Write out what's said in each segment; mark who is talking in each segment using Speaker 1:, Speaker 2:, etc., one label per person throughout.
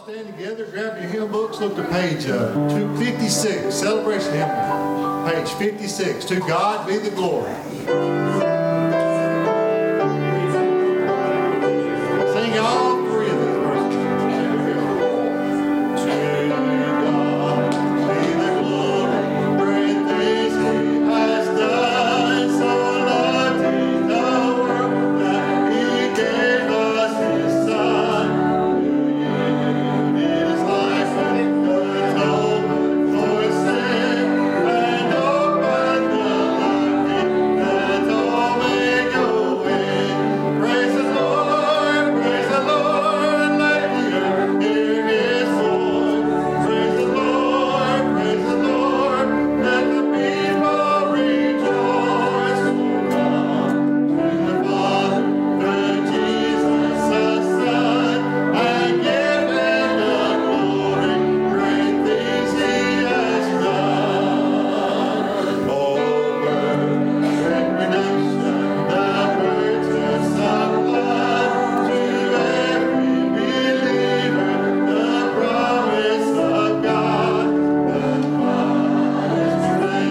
Speaker 1: stand together, grab your hymn books, look to page 256, Celebration Hymn, page 56. To God be the glory. Sing all three of these verses. To God be the glory, great things He has done, so loved He the world that He gave us His Son. His life and atonement for sin, and opened the life that all may go in. Praise the Lord, let the earth hear His voice. Praise the Lord, let the people rejoice. Come to the Father, through Jesus the Son, and give Him the glory, great things He has done. Over redemption, the purchase of blood, to every believer, the promise of God. The promise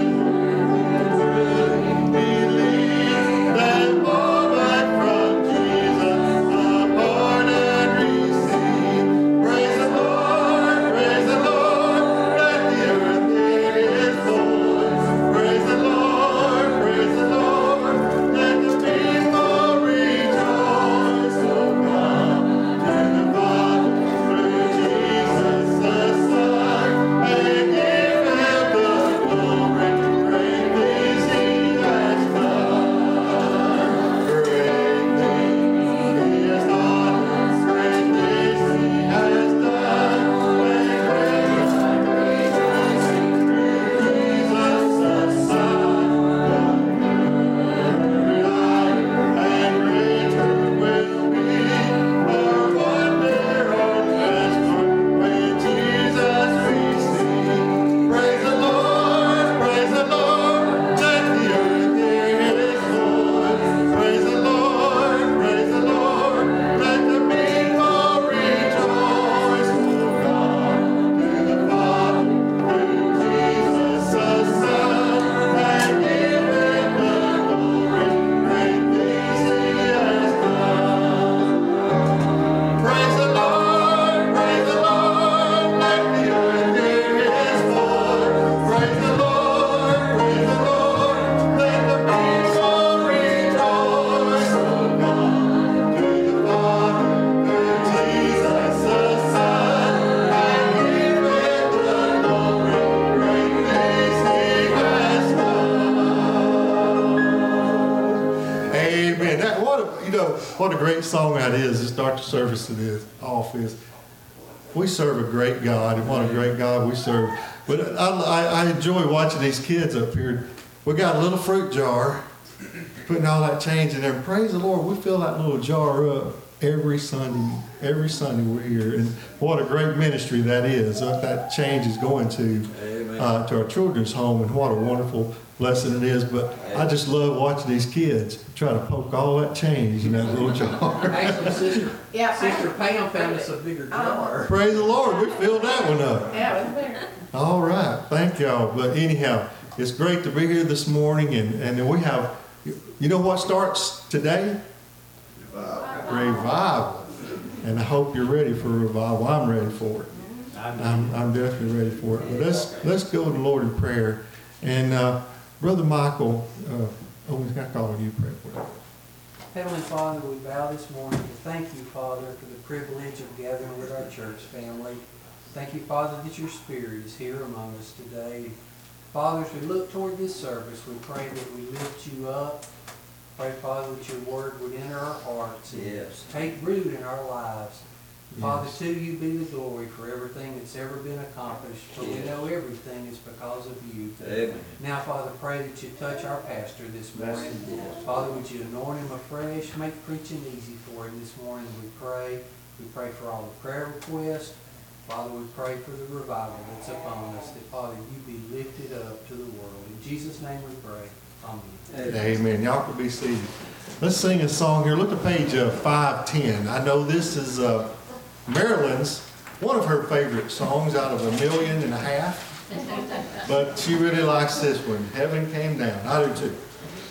Speaker 1: believe that moment from Jesus, the pardon receive. Praise the Lord, let the earth hear His voice. Praise the Lord, let the people rejoice. So come to the Father, through Jesus the Son, and give Him the glory, great things He has done. Great things He has done, great things He has done, and great things through Jesus the Son. And greater will be the wonder of transport when Jesus we see. Praise the Lord, let the earth hear His voice. Praise the Lord, let the people rejoice. Oh God, to the Father, through Jesus the Son, and give Him the glory, great things He has done. Praise the Lord, let the earth hear His voice. Praise the Lord, let the people rejoice. Oh God, to the Father, through Jesus the Son, and give Him the glory, great things He has done. Amen. What a great song that is. To start the service off is. We serve a great God, and what a great God we serve. But I enjoy watching these kids up here. We got a little fruit jar, putting all that change in there. And praise the Lord, we fill that little jar up every Sunday. Every Sunday we're here, and what a great ministry that is. That change is going to our children's home, and what a wonderful blessing it is. But I just love watching these kids try to poke all that change in that little jar.
Speaker 2: Actually, Sister
Speaker 3: Yeah,
Speaker 2: Pam found us a bigger jar.
Speaker 1: Praise the Lord, we filled that one up.
Speaker 3: yeah, it's there.
Speaker 1: All right, thank y'all. But anyhow, it's great to be here this morning, and we have, you know what starts today? Revival. And I hope you're ready for revival. I'm ready for it. I'm definitely ready for it. But let's go to the Lord in prayer. And Brother Michael, I call on you to pray for us.
Speaker 2: Heavenly Father, we bow this morning to thank you, Father, for the privilege of gathering with our church family. Thank you, Father, that your Spirit is here among us today. Father, as we look toward this service, we pray that we lift you up. Pray, Father, that your word would enter our hearts and take root in our lives. Father, to you be the glory for everything that's ever been accomplished. For we know everything is because of you.
Speaker 4: Amen.
Speaker 2: Now, Father, pray that you touch our pastor this morning. Father, would you anoint him afresh, make preaching easy for him this morning, we pray. We pray for all the prayer requests. Father, we pray for the revival that's upon us, that, Father, you be lifted up to the world. In Jesus' name we pray. Amen.
Speaker 1: Amen. Y'all can be seated. Let's sing a song here. Look at page 510. I know this is Maryland's one of her favorite songs out of 1.5 million. But she really likes this one, Heaven Came Down. I do too.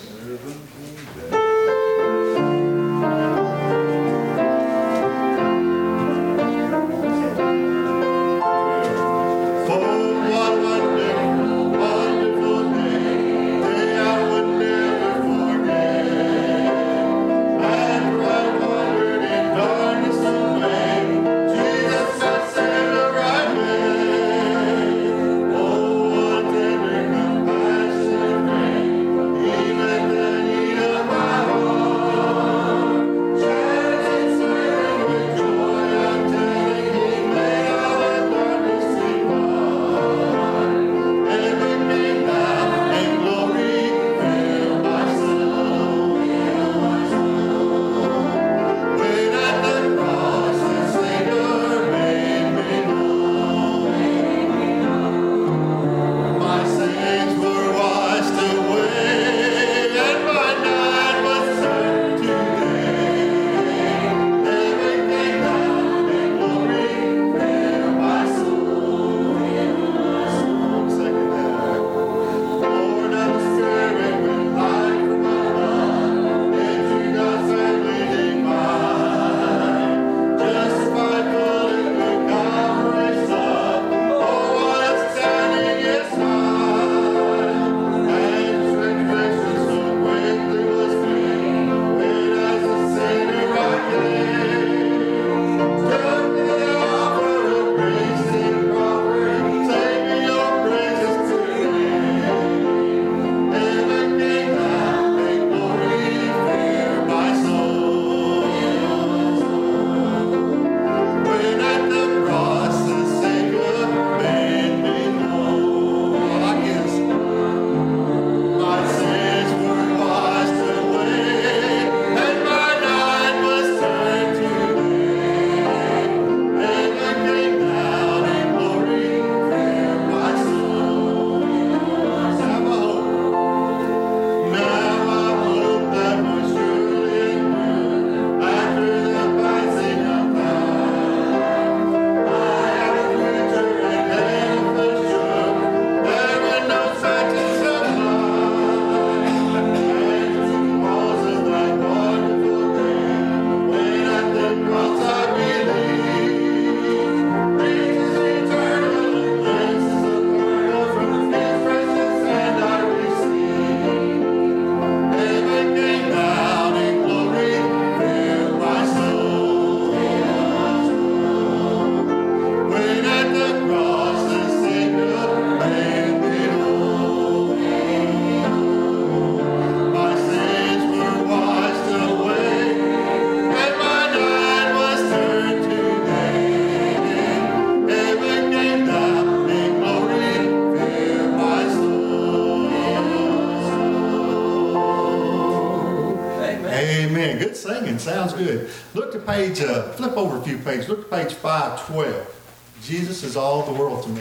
Speaker 1: Amen. Good singing. Sounds good. Look to page, flip over a few pages. Look to page 512. Jesus is all the world to me.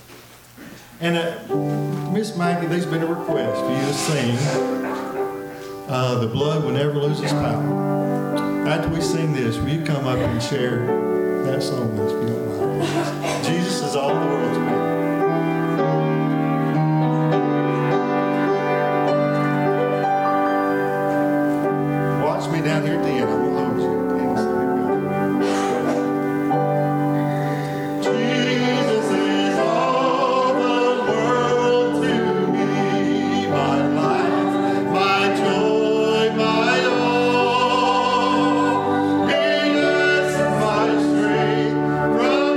Speaker 1: And Miss Maggie, there's been a request for you to sing The Blood Will Never Lose Its Power. After we sing this, will you come up and share that song with us, if you don't mind? Jesus is all the world to me. Down here at the end, I'm going to hold you at the end, so here we go. Jesus is all the world to me, my life, my joy, my all. He is my strength from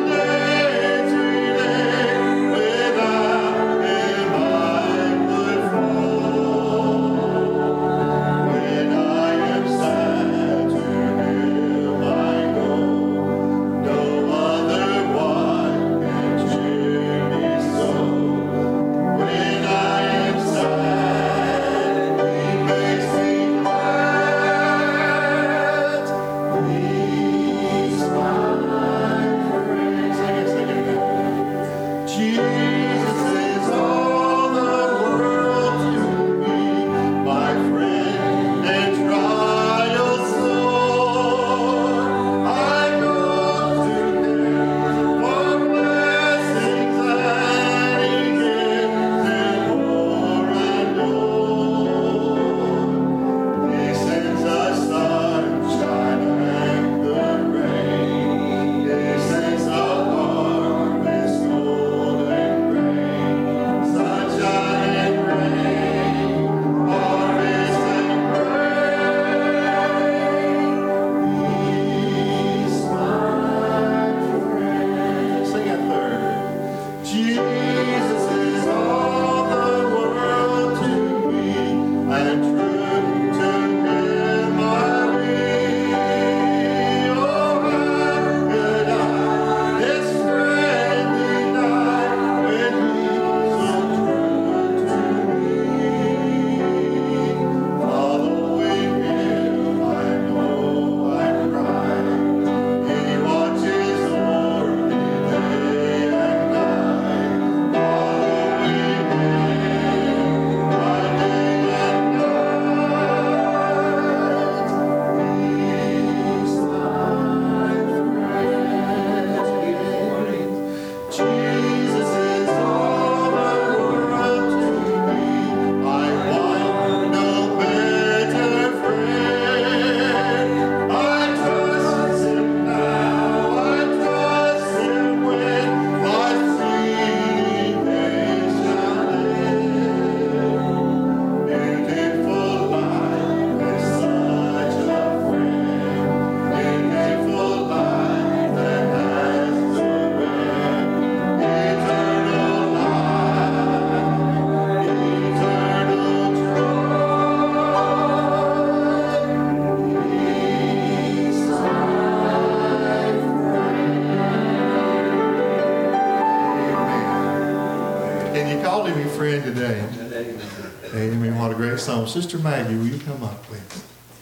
Speaker 1: called him your friend today.
Speaker 2: Amen.
Speaker 1: Amen. What a great song. Sister Maggie, will you come up, please?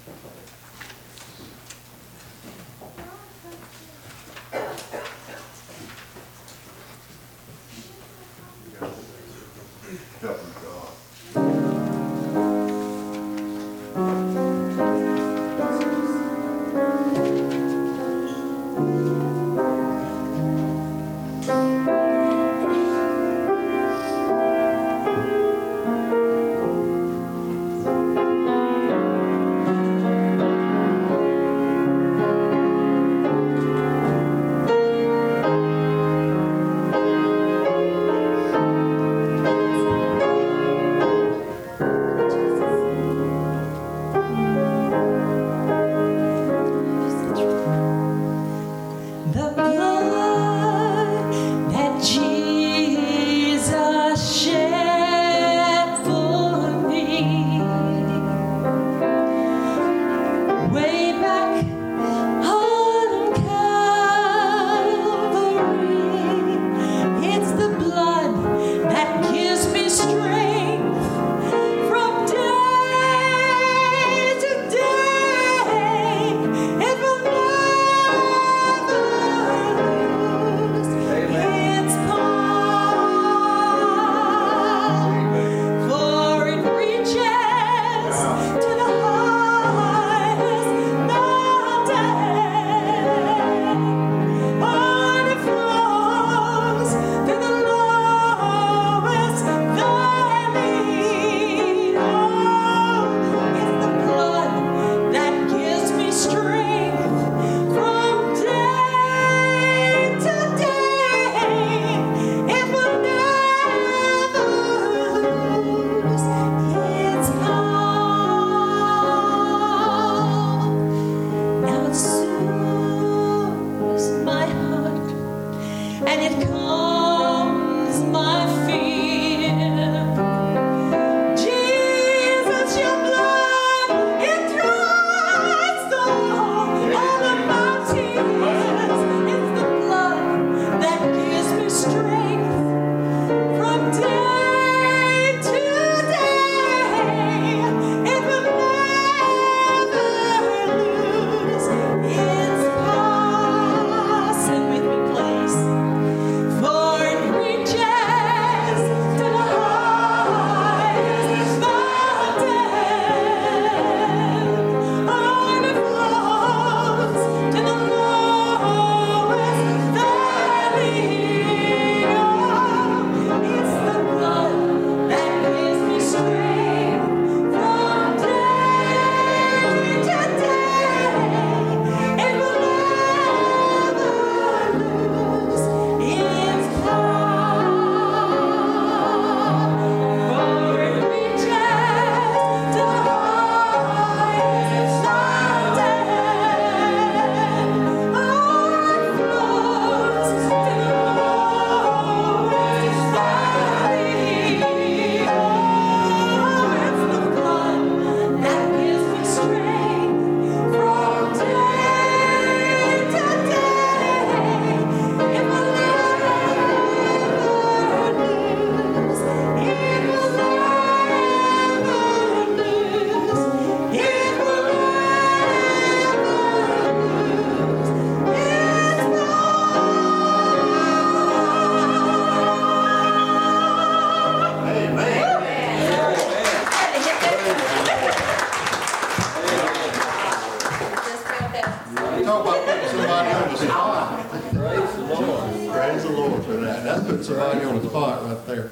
Speaker 1: put somebody on the spot right there.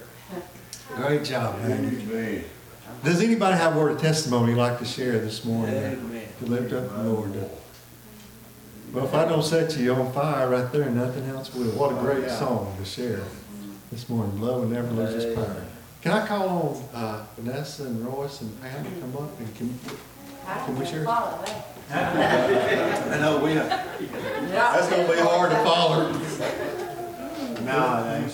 Speaker 1: Great job, Maggie. Does anybody have a word of testimony you'd like to share this morning?
Speaker 2: Amen.
Speaker 1: To lift up the Lord. Well, if I don't set you on fire right there, nothing else will. What a great song to share this morning. Love will never lose its power. Can I call on Vanessa and Royce and Pam to come up and can we share? I know we have. That's going to be hard to follow.
Speaker 3: No,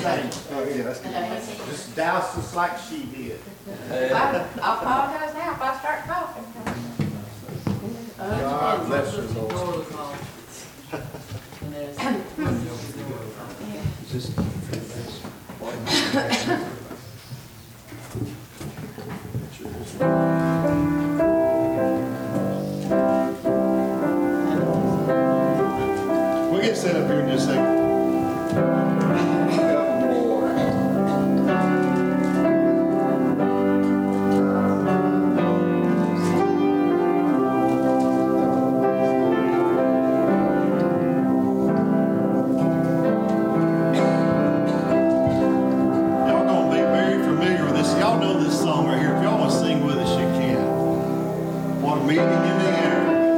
Speaker 3: just douse us like she did.
Speaker 4: I'll apologize now if I start coughing.
Speaker 3: God bless her, Lord.
Speaker 1: Just Y'all gonna be very familiar with this. Y'all know this song right here. If y'all want to sing with us, you can. What a meeting in the air.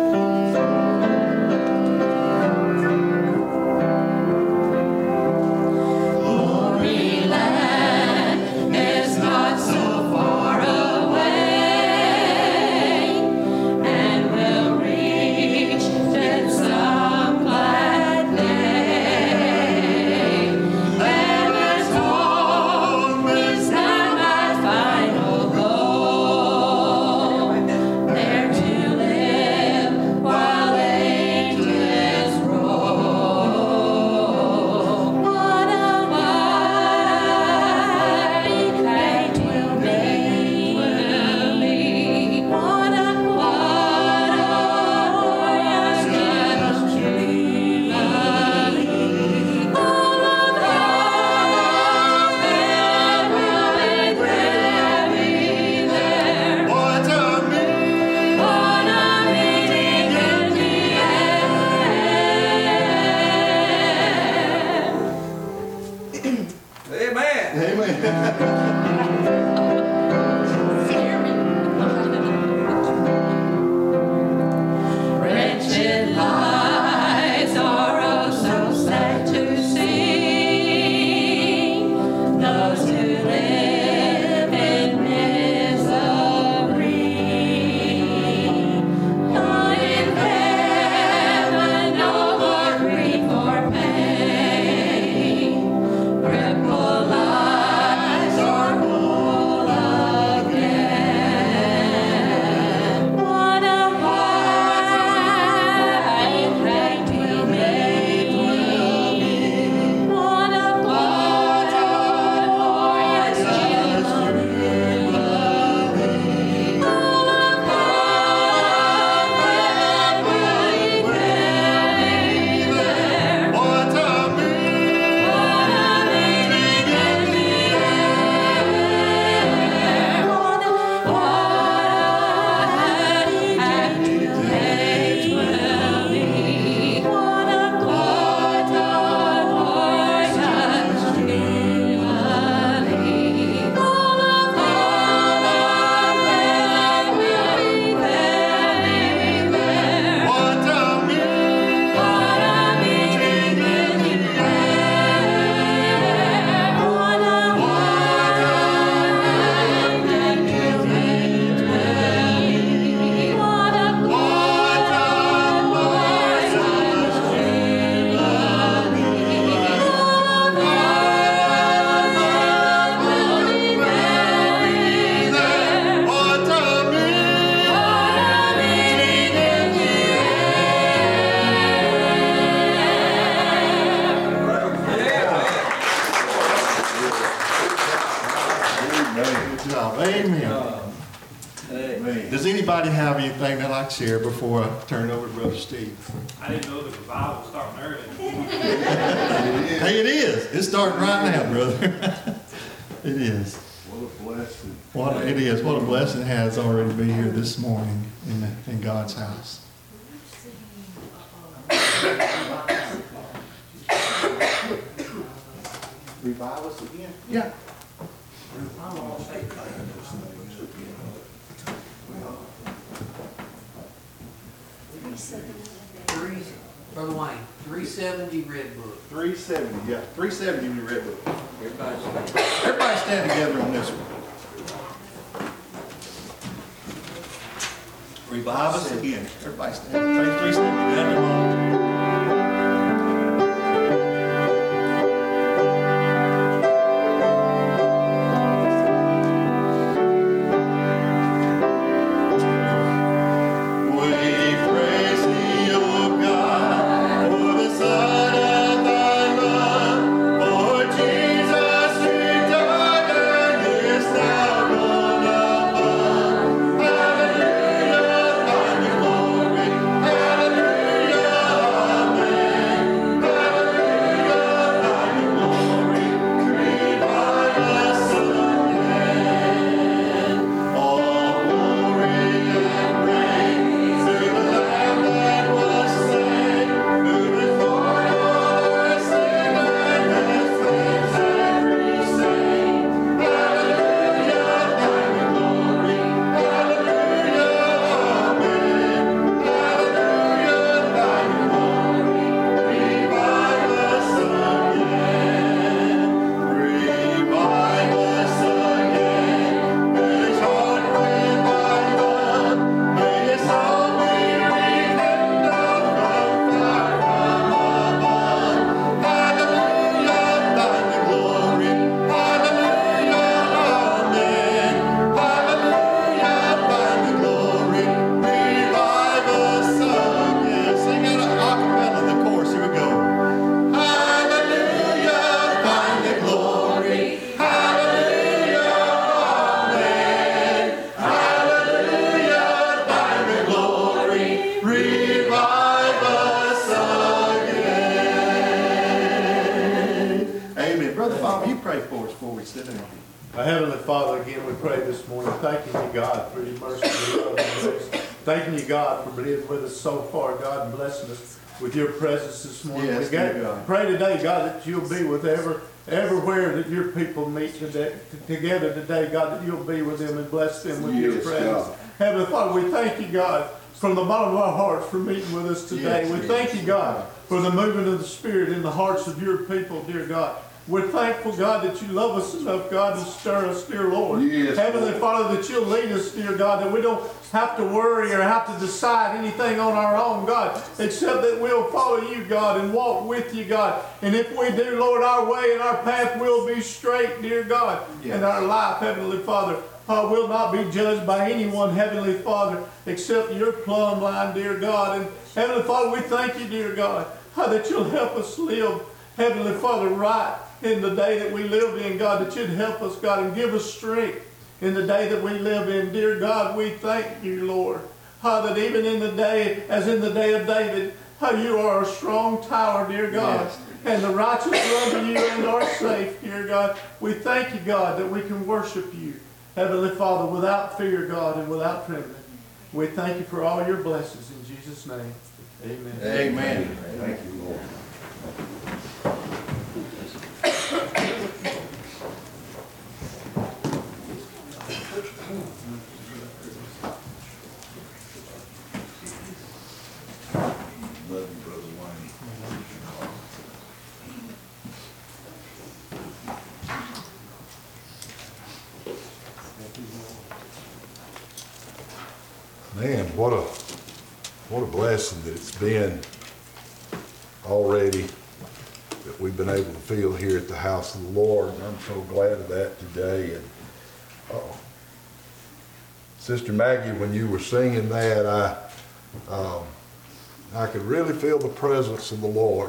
Speaker 5: Glory land is not so far away, and we'll reach in some glad day. Heaven's home is not my final goal, there to live while angels roll. What a mighty night will be. What a glorious jubilee. All of heaven will be there.
Speaker 1: What a meeting.
Speaker 5: What a meeting in the air.
Speaker 2: Amen.
Speaker 1: Amen.
Speaker 5: Wretched lives are oh so sad to see. Those who live in misery. But in heaven no more grief or pain. Crippled lives are whole again. What a high night will be. What a glorious jubilee. All of heaven will be there.
Speaker 1: What a meeting.
Speaker 5: What a meeting in the air. What a happy day will be. What a glorious jubilee. All of heaven will be there.
Speaker 1: What a meeting.
Speaker 5: What a meeting in the air. What a wonderful jubilee. What a glorious jubilee. All of heaven will be there.
Speaker 1: What a meeting.
Speaker 5: What a meeting in the
Speaker 1: Good job. Amen. Does anybody have anything they'd like to share before I turn it over to Brother Steve?
Speaker 6: I didn't know the revival was starting early.
Speaker 1: Hey, it is. It's starting right now, brother. It is.
Speaker 3: What a blessing.
Speaker 1: It is. What a blessing it has already been here this morning in God's house.
Speaker 3: Revive us again.
Speaker 1: Yeah.
Speaker 2: Brother Wayne, 370 Red Book.
Speaker 1: 370, yeah. 370 in your red book.
Speaker 2: Everybody stand.
Speaker 1: Everybody stand together on this one. Revive us again. Everybody stand. Page 370, down the bottom. We praise thee, O God, for the Son of thy love, for Jesus who died and is now gone above. Hallelujah, thine the glory. Hallelujah,
Speaker 3: Bob, you pray for us before we sit down.
Speaker 7: Our Heavenly Father, again, we pray this morning, thanking you, God, for your mercy and your love and grace. Thanking you, God, for being with us so far, God, and blessing us with your presence this morning.
Speaker 3: Yes,
Speaker 7: We
Speaker 3: dear God.
Speaker 7: pray today, God, that you'll be with everywhere that your people meet together today, God, that you'll be with them and bless them with your
Speaker 3: Yes,
Speaker 7: presence.
Speaker 3: God.
Speaker 7: Heavenly Father, we thank you, God, from the bottom of our hearts for meeting with us today.
Speaker 3: Yes,
Speaker 7: We
Speaker 3: yes.
Speaker 7: thank you, God, for the movement of the Spirit in the hearts of your people, dear God. We're thankful, God, that you love us enough, God, to stir us, dear Lord.
Speaker 3: Yes,
Speaker 7: Heavenly
Speaker 3: Lord.
Speaker 7: Father, that you'll lead us, dear God, that we don't have to worry or have to decide anything on our own, God, except that we'll follow you, God, and walk with you, God. And if we do, Lord, our way and our path will be straight, dear God.
Speaker 3: Yes.
Speaker 7: And our life, Heavenly Father, will not be judged by anyone, Heavenly Father, except your plumb line, dear God. And Heavenly Father, we thank you, dear God, that you'll help us live, Heavenly Father, right in the day that we live in, God, that you'd help us, God, and give us strength in the day that we live in. Dear God, we thank you, Lord, that even in the day, as in the day of David, you are a strong tower, dear God.
Speaker 3: Yes.
Speaker 7: And the righteous run to you and are safe, dear God. We thank you, God, that we can worship you, Heavenly Father, without fear, God, and without trembling. We thank you for all your blessings in Jesus' name. Amen.
Speaker 3: Amen. Thank you, Lord. Love you, Brother Wayne.
Speaker 8: Man, what a blessing that it's been already that we've been able to feel here at the house of the Lord. And I'm so glad of that today. And Sister Maggie, when you were singing that, I could really feel the presence of the Lord.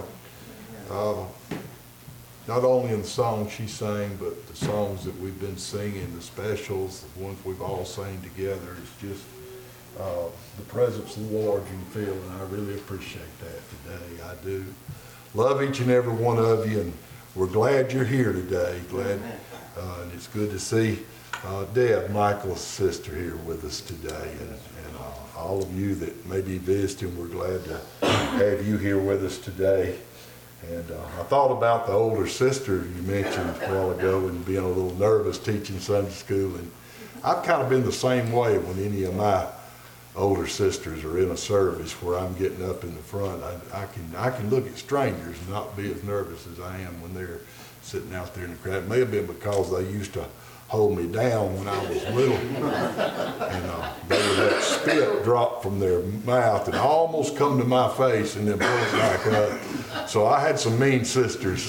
Speaker 8: Not only in the songs she sang, but the songs that we've been singing, the specials, the ones we've all sang together. It's just the presence of the Lord you can feel, and I really appreciate that today. I do. Love each and every one of you, and we're glad you're here today. Glad, and it's good to see Deb, Michael's sister, here with us today, and all of you that may be visiting. We're glad to have you here with us today. And I thought about the older sister you mentioned a while ago and being a little nervous teaching Sunday school, and I've kind of been the same way when any of my older sisters are in a service where I'm getting up in the front. I can look at strangers and not be as nervous as I am when they're sitting out there in the crowd. It may have been because they used to hold me down when I was little, and they would let spit drop from their mouth and almost come to my face and then pull it back up. So I had some mean sisters,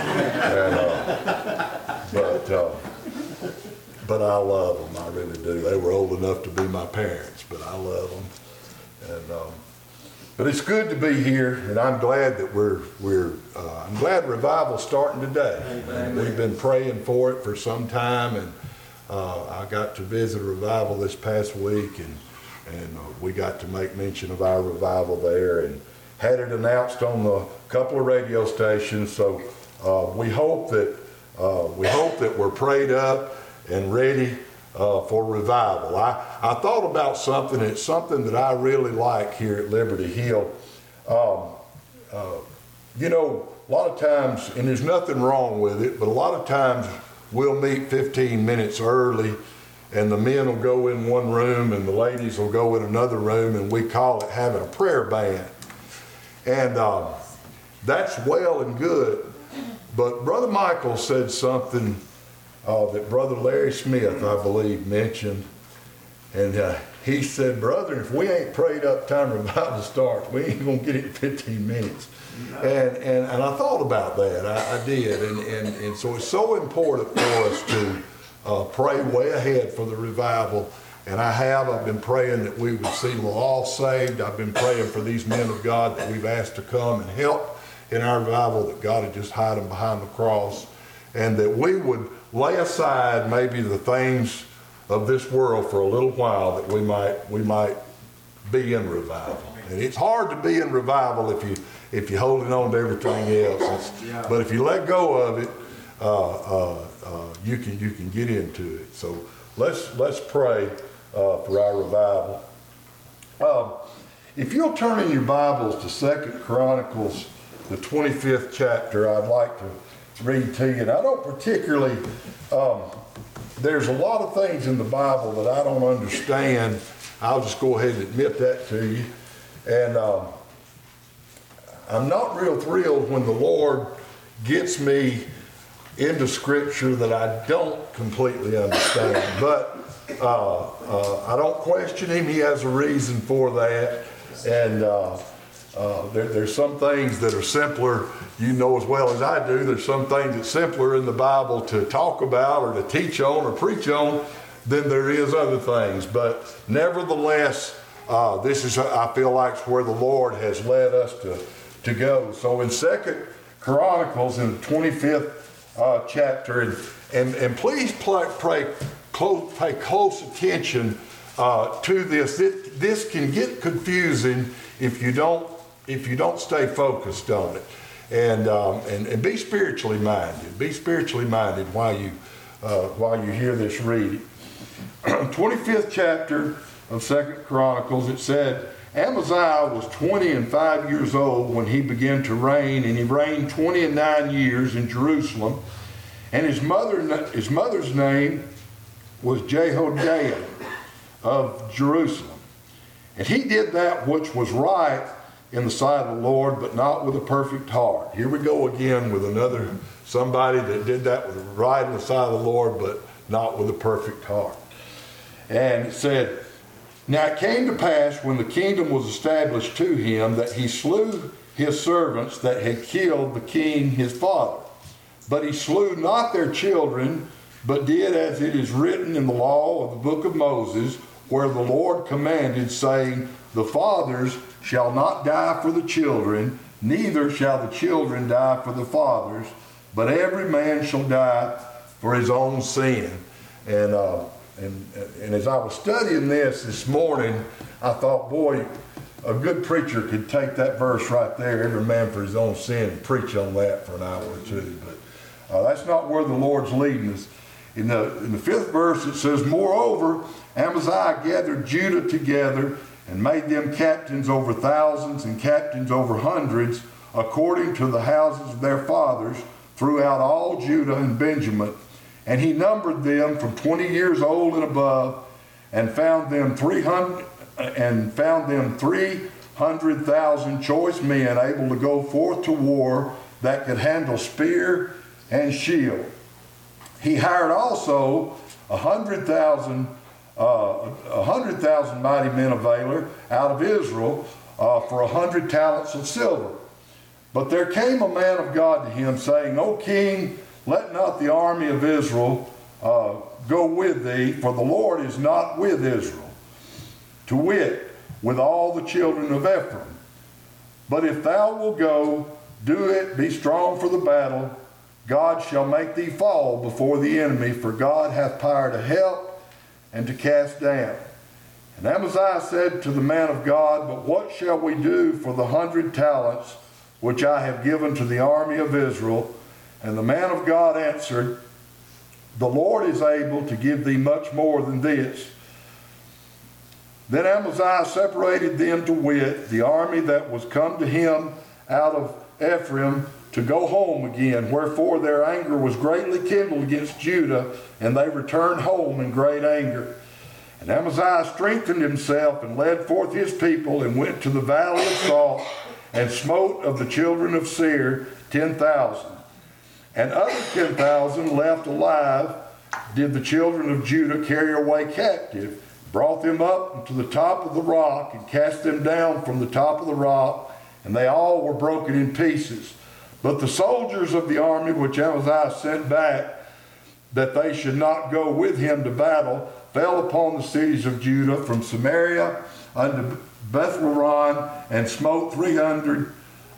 Speaker 8: but I love them. I really do. They were old enough to be my parents, but I love them. And but it's good to be here, and I'm glad that I'm glad revival's starting today. Amen. We've been praying for it for some time, and I got to visit a revival this past week, and we got to make mention of our revival there, and had it announced on a couple of radio stations. So we hope that we're prayed up and ready for revival. I thought about something, and it's something that I really like here at Liberty Hill. You know, a lot of times, and there's nothing wrong with it, but a lot of times we'll meet 15 minutes early, and the men will go in one room and the ladies will go in another room, and we call it having a prayer band. And that's well and good, but Brother Michael said something that Brother Larry Smith, I believe, mentioned. And he said, brother, if we ain't prayed up time revival starts, we ain't going to get it in 15 minutes. And I thought about that. I did. And so it's so important for us to pray way ahead for the revival. And I've been praying that we would see them all saved. I've been praying for these men of God that we've asked to come and help in our revival, that God would just hide them behind the cross, and that we would lay aside maybe the things of this world for a little while, that we might be in revival. And it's hard to be in revival if you're holding on to everything else. But if you let go of it, you can get into it. So let's pray for our revival. If you'll turn in your Bibles to 2 Chronicles, the 25th chapter, I'd like to read to you. And I don't particularly, there's a lot of things in the Bible that I don't understand. I'll just go ahead and admit that to you. And I'm not real thrilled when the Lord gets me into Scripture that I don't completely understand. But I don't question Him. He has a reason for that. And there's some things that are simpler, you know as well as I do, there's some things that's simpler in the Bible to talk about or to teach on or preach on than there is other things. But nevertheless, this is, I feel like, where the Lord has led us to go. So in 2 Chronicles, in the 25th chapter, and please pay close attention to this. This can get confusing if you don't stay focused on it, and be spiritually minded. Be spiritually minded while you hear this reading. 25th chapter of 2 Chronicles. It said, Amaziah was 20 years old when he began to reign, and he reigned 29 years in Jerusalem. And his mother's name was Jehoiada of Jerusalem. And he did that which was right in the sight of the Lord, but not with a perfect heart. Here we go again with somebody that did that with right in the sight of the Lord, but not with a perfect heart. And it said, now it came to pass when the kingdom was established to him that he slew his servants that had killed the king his father. But he slew not their children, but did as it is written in the law of the book of Moses, where the Lord commanded, saying, the fathers shall not die for the children, neither shall the children die for the fathers, but every man shall die for his own sin. And as I was studying this morning, I thought, boy, a good preacher could take that verse right there, every man for his own sin, and preach on that for an hour or two. But that's not where the Lord's leading us. In the 5th verse it says, moreover, Amaziah gathered Judah together and made them captains over thousands and captains over hundreds, according to the houses of their fathers, throughout all Judah and Benjamin. And he numbered them from 20 years old and above, and found them 300,000 choice men able to go forth to war, that could handle spear and shield. He hired also 100,000 mighty men of valor out of Israel for 100 talents of silver. But there came a man of God to him, saying, O king, let not the army of Israel go with thee, for the Lord is not with Israel, to wit, with all the children of Ephraim. But if thou wilt go, do it, be strong for the battle. God shall make thee fall before the enemy, for God hath power to help and to cast down. And Amaziah said to the man of God, but what shall we do for the 100 talents which I have given to the army of Israel? And the man of God answered, the Lord is able to give thee much more than this. Then Amaziah separated them to wit, the army that was come to him out of Ephraim, to go home again. Wherefore their anger was greatly kindled against Judah, and they returned home in great anger. And Amaziah strengthened himself and led forth his people, and went to the valley of Salt, and smote of the children of Seir 10,000. And other 10,000 left alive did the children of Judah carry away captive, brought them up to the top of the rock, and cast them down from the top of the rock, and they all were broken in pieces. But the soldiers of the army which Amaziah sent back, that they should not go with him to battle, fell upon the cities of Judah from Samaria unto Bethhoron, and smote 3,000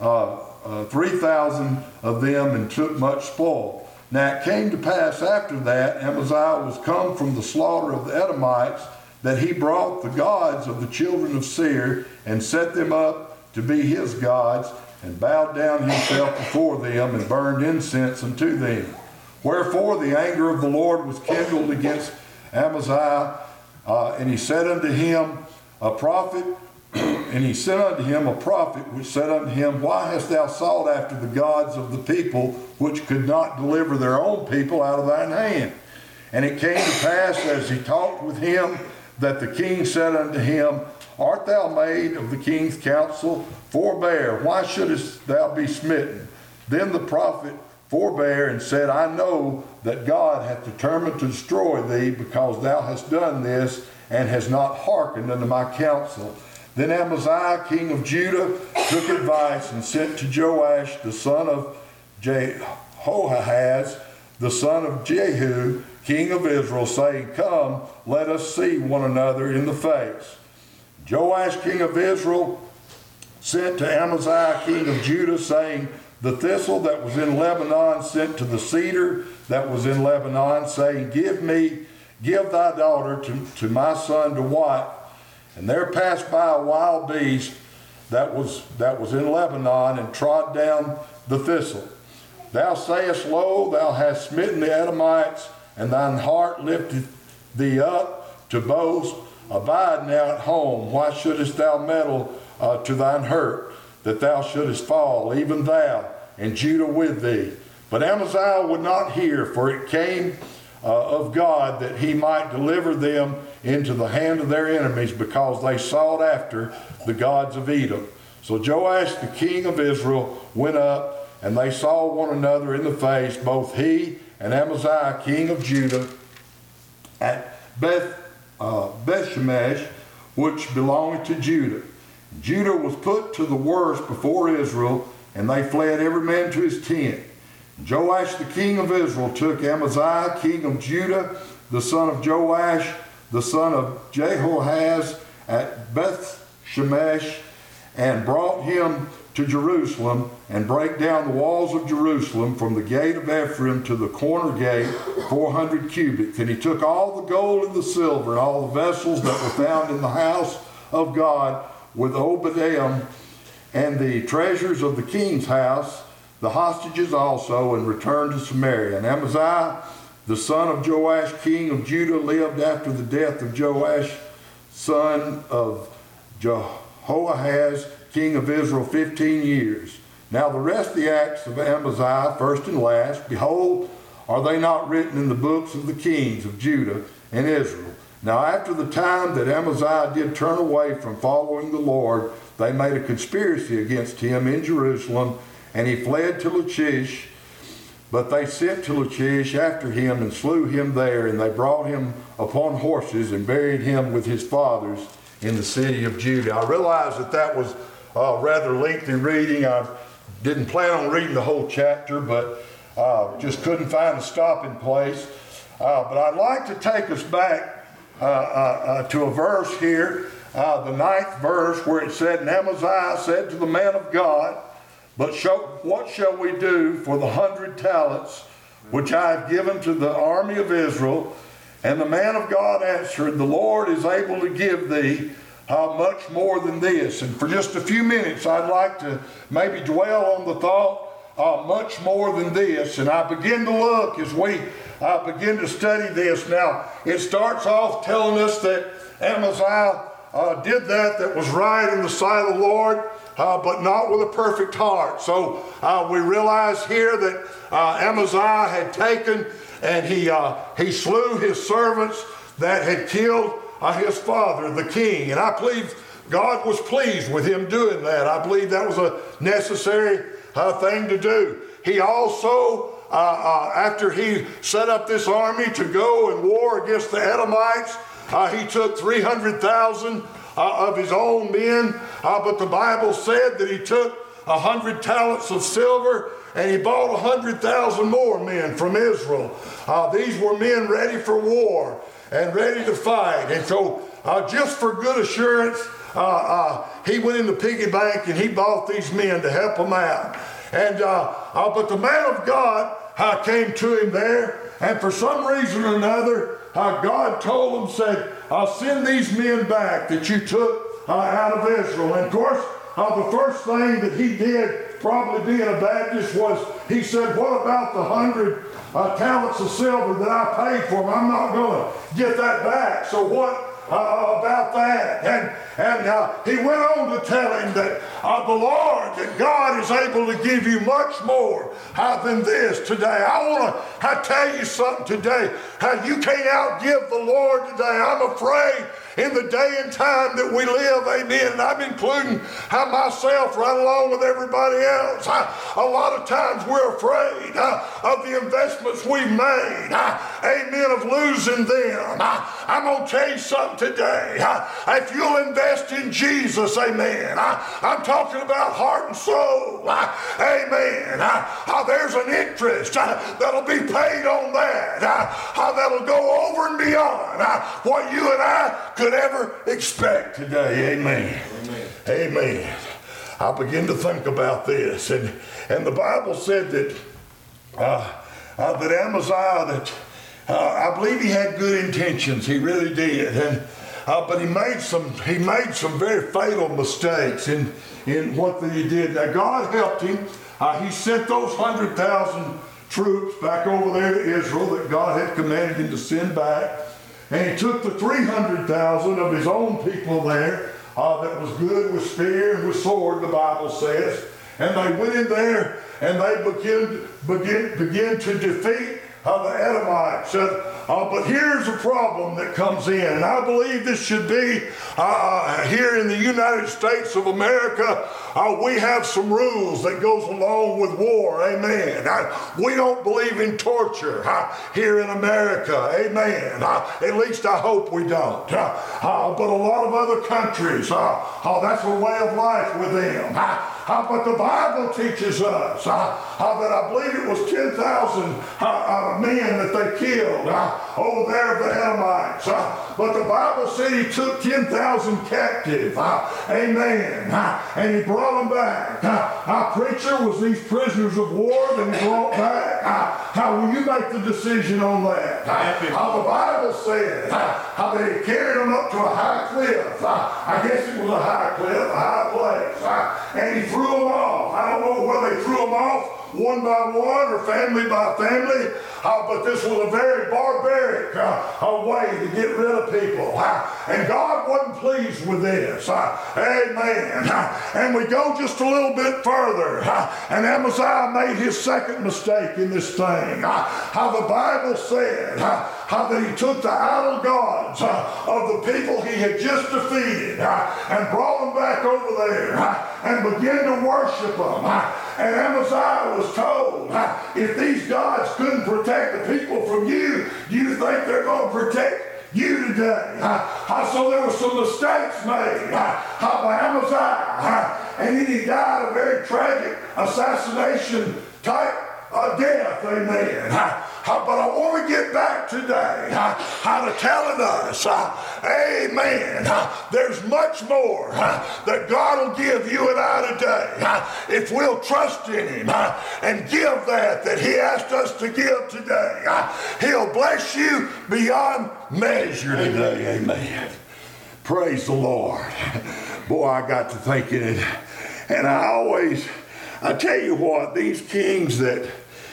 Speaker 8: of them, and took much spoil. Now it came to pass after that, Amaziah was come from the slaughter of the Edomites, that he brought the gods of the children of Seir, and set them up to be his gods, and bowed down himself before them, and burned incense unto them. Wherefore the anger of the Lord was kindled against Amaziah, and he said unto him a prophet, and he sent unto him a prophet, which said unto him, Why hast thou sought after the gods of the people, which could not deliver their own people out of thine hand? And it came to pass, as he talked with him, that the king said unto him, Art thou made of the king's counsel? Forbear, why shouldest thou be smitten? Then the prophet forbare and said, I know that God hath determined to destroy thee, because thou hast done this, and hast not hearkened unto my counsel. Then Amaziah, king of Judah, took advice and sent to Joash, the son of Jehoahaz, the son of Jehu, king of Israel, saying, Come, let us see one another in the face. Joash, king of Israel, sent to Amaziah, king of Judah, saying, The thistle that was in Lebanon sent to the cedar that was in Lebanon, saying, Give thy daughter to my son to wife. And there passed by a wild beast that was in Lebanon, and trod down the thistle. Thou sayest, Lo, thou hast smitten the Edomites, and thine heart lifted thee up to boast. Abide now at home. Why shouldest thou meddle to thine hurt, that thou shouldest fall, even thou, and Judah with thee? But Amaziah would not hear, for it came of God that he might deliver them into the hand of their enemies, because they sought after the gods of Edom. So Joash, the king of Israel, went up, and they saw one another in the face, both he and Amaziah, king of Judah, at Bethshemesh, which belonged to Judah. Judah was put to the worst before Israel, and they fled every man to his tent. Joash, the king of Israel, took Amaziah, king of Judah, the son of Joash, the son of Jehoahaz, at Bethshemesh, and brought him to Jerusalem, and brake down the walls of Jerusalem from the gate of Ephraim to the corner gate, 400 cubits. And he took all the gold and the silver and all the vessels that were found in the house of God with Obadiah, and the treasures of the king's house, the hostages also, and returned to Samaria. And Amaziah, the son of Joash, king of Judah, lived after the death of Joash, son of Jehoahaz, king of Israel, 15 years. Now the rest of the acts of Amaziah, first and last, behold, are they not written in the books of the kings of Judah and Israel? Now after the time that Amaziah did turn away from following the Lord, they made a conspiracy against him in Jerusalem, and he fled to Lachish. But they sent to Lachish after him and slew him there, and they brought him upon horses and buried him with his fathers in the city of Judah. I realize that was rather lengthy reading. I didn't plan on reading the whole chapter, but just couldn't find a stopping place. But I'd like to take us back to a verse here, the 9th verse, where it said, And Amaziah said to the man of God, But what shall we do for the 100 talents which I have given to the army of Israel? And the man of God answered, The Lord is able to give thee much more than this. And for just a few minutes, I'd like to maybe dwell on the thought, much more than this. And I begin to look as we begin to study this. Now, it starts off telling us that Amaziah did that was right in the sight of the Lord, but not with a perfect heart. So we realize here that Amaziah had taken and he slew his servants that had killed his father, the king. And I believe God was pleased with him doing that. I believe that was a necessary thing to do. He also, after he set up this army to go and war against the Edomites, he took 300,000 of his own men, but the Bible said that he took 100 talents of silver, and he bought 100,000 more men from Israel. These were men ready for war and ready to fight. And so just for good assurance, he went in the piggy bank and he bought these men to help him out. And but the man of God came to him there, and for some reason or another, God told him, said, I'll send these men back that you took out of Israel. And of course, the first thing that he did, probably being a Baptist, was he said, what about the 100 talents of silver that I paid for him? I'm not going to get that back. So what about that? And he went on to tell him that the Lord, that God is able to give you much more than this today. I want to tell you something today. You can't outgive the Lord today. I'm afraid in the day and time that we live, amen, and I'm including myself right along with everybody else. A lot of times we're afraid of the investments we've made, amen, of losing them. I'm going to tell you something today. If you'll invest in Jesus, amen, I'm talking about heart and soul, amen, there's an interest that'll be paid on that, that'll go over and beyond what you and I could ever expect today. Amen. Amen. Amen. I begin to think about this, and the Bible said that Amaziah, I believe he had good intentions. He really did, but he made some very fatal mistakes in what that he did. Now God helped him. He sent those 100,000 troops back over there to Israel that God had commanded him to send back. And he took the 300,000 of his own people there that was good with spear and with sword, the Bible says. And they went in there and they began to defeat the Edomites. But here's a problem that comes in, and I believe this should be here in the United States of America. We have some rules that goes along with war. Amen. We don't believe in torture here in America. Amen. At least I hope we don't. But a lot of other countries, that's a way of life with them. But the Bible teaches us that I believe it was 10,000 men that they killed over there of the Edomites. But the Bible said he took 10,000 captive. Amen. And he brought them back. Preacher, was these prisoners of war that he brought back? How will you make the decision on that? The Bible said that he carried them up to a high cliff. I guess it was a high cliff, a high place. And he threw them off. I don't know whether they threw them off one by one or family by family, but this was a very barbaric way to get rid of people. And God wasn't pleased with this. Amen. And we go just a little bit further. And Amaziah made his second mistake in this thing. How the Bible said how that he took the idol gods of the people he had just defeated and brought them back over there and began to worship them. And Amaziah was told, if these gods couldn't protect the people from you, do you think they're going to protect you today? So there were some mistakes made by Amaziah, and then he died a very tragic assassination type death. Amen. But I want to get back today to telling us, amen, there's much more that God will give you and I today if we'll trust in him and give that he asked us to give today. He'll bless you beyond measure today. Amen. Praise the Lord. Boy, I got to thinking it, and I tell you what, these kings that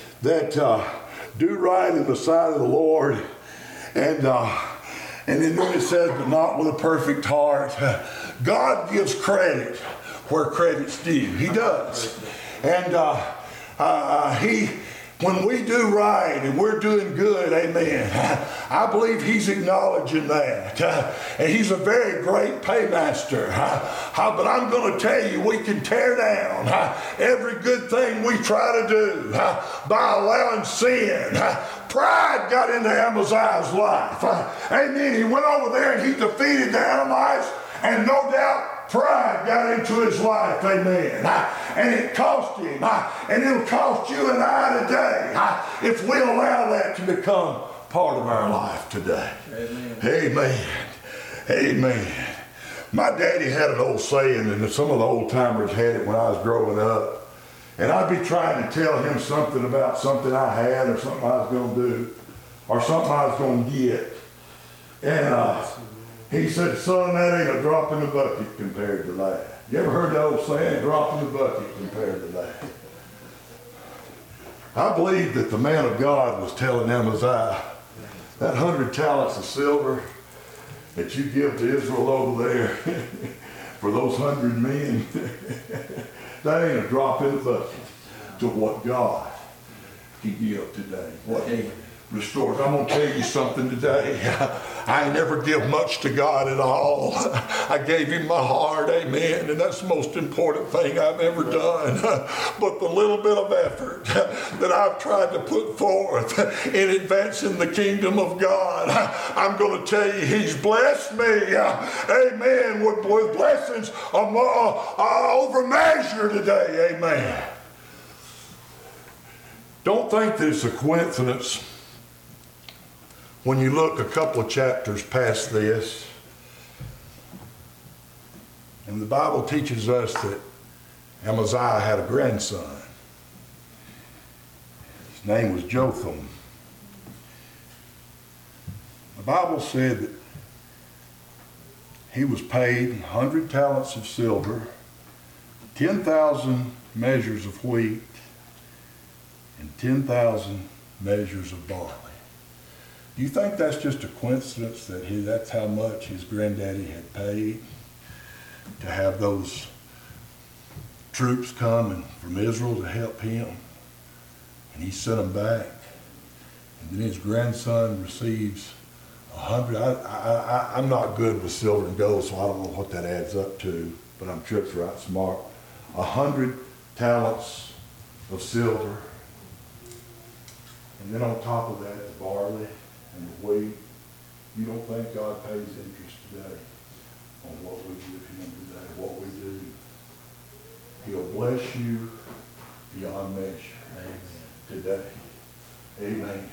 Speaker 8: do right in the sight of the Lord, and then when it says, but not with a perfect heart, God gives credit where credit's due. He does. And when we do right and we're doing good, amen, I believe he's acknowledging that. And he's a very great paymaster. But I'm going to tell you, we can tear down every good thing we try to do by allowing sin. Pride got into Amaziah's life. Amen. He went over there and he defeated the Edomites, and no doubt pride got into his life. Amen. And it cost him. And it'll cost you and I today if we allow that to become part of our life today. Amen. Amen. Amen. My daddy had an old saying, and some of the old timers had it when I was growing up. And I'd be trying to tell him something about something I had or something I was going to do or something I was going to get. And he said, son, that ain't a drop in the bucket compared to that. You ever heard the old saying, drop in the bucket compared to that? I believe that the man of God was telling Amaziah, that 100 talents of silver that you give to Israel over there for those 100 men, that ain't a drop in the bucket to what God can give today. What He restores. I'm going to tell you something today. I ain't never give much to God at all. I gave Him my heart, amen, and that's the most important thing I've ever done. But the little bit of effort that I've tried to put forth in advancing the kingdom of God, I'm going to tell you, He's blessed me, amen, with blessings over measure today, amen. Don't think that it's a coincidence when you look a couple of chapters past this, and the Bible teaches us that Amaziah had a grandson. His name was Jotham. The Bible said that he was paid 100 talents of silver, 10,000 measures of wheat, and 10,000 measures of barley. Do you think that's just a coincidence that that's how much his granddaddy had paid to have those troops coming from Israel to help him? And he sent them back. And then his grandson receives 100. I'm not good with silver and gold, so I don't know what that adds up to, but I'm sure it's right smart. 100 talents of silver. And then on top of that, the barley and the wheat. You don't think God pays interest today on what we give Him today, what we do? He'll bless you beyond measure. Amen. Today. Amen.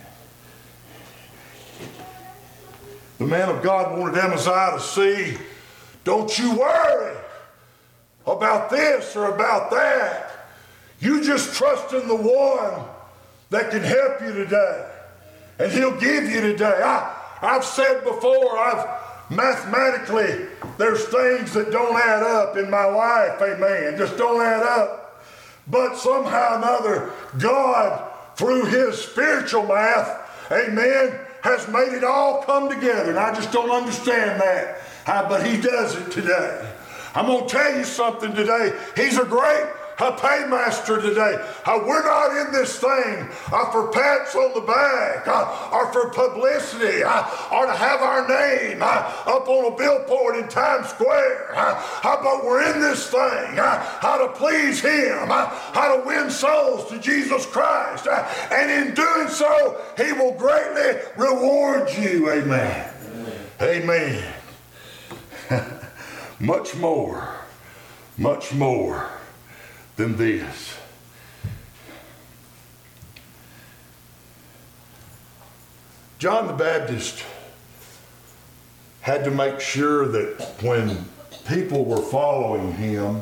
Speaker 8: The man of God wanted Amaziah to see, don't you worry about this or about that. You just trust in the one that can help you today. And He'll give you today. I've said before, mathematically, there's things that don't add up in my life, amen, just don't add up. But somehow or another, God, through His spiritual math, amen, has made it all come together. And I just don't understand that. But He does it today. I'm going to tell you something today. He's a great paymaster today. We're not in this thing for pats on the back or for publicity or to have our name up on a billboard in Times Square. But we're in this thing how to please Him, how to win souls to Jesus Christ. And in doing so, He will greatly reward you. Amen. Amen. Much more than this. John the Baptist had to make sure that when people were following him,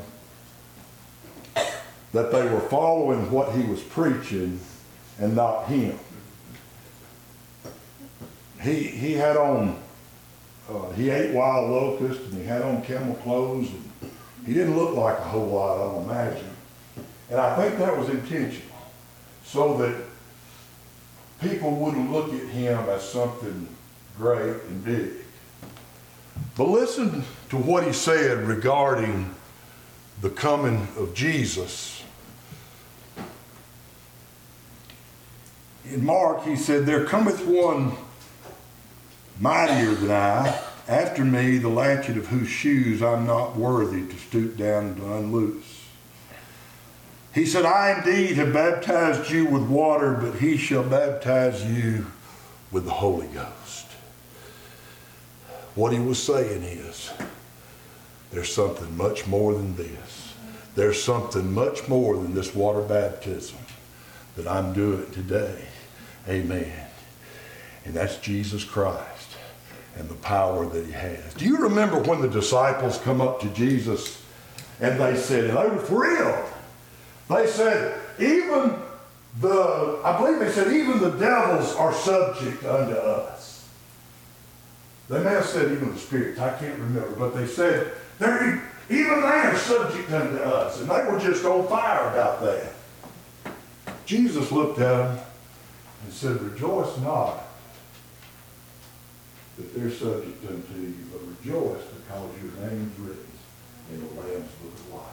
Speaker 8: that they were following what he was preaching and not him. He had on, he ate wild locusts and he had on camel clothes, and he didn't look like a whole lot, I don't imagine. And I think that was intentional, so that people wouldn't look at him as something great and big. But listen to what he said regarding the coming of Jesus. In Mark, he said, there cometh one mightier than I, after me, the latchet of whose shoes I'm not worthy to stoop down and to unloose. He said, I indeed have baptized you with water, but He shall baptize you with the Holy Ghost. What he was saying is, there's something much more than this. There's something much more than this water baptism that I'm doing today. Amen. And that's Jesus Christ and the power that He has. Do you remember when the disciples come up to Jesus and they said, and they were thrilled. They said, even the devils are subject unto us. They may have said even the spirits, I can't remember, but they said, even they are subject unto us. And they were just on fire about that. Jesus looked at them and said, rejoice not that they're subject unto you, but rejoice because your name's written in the Lamb's Book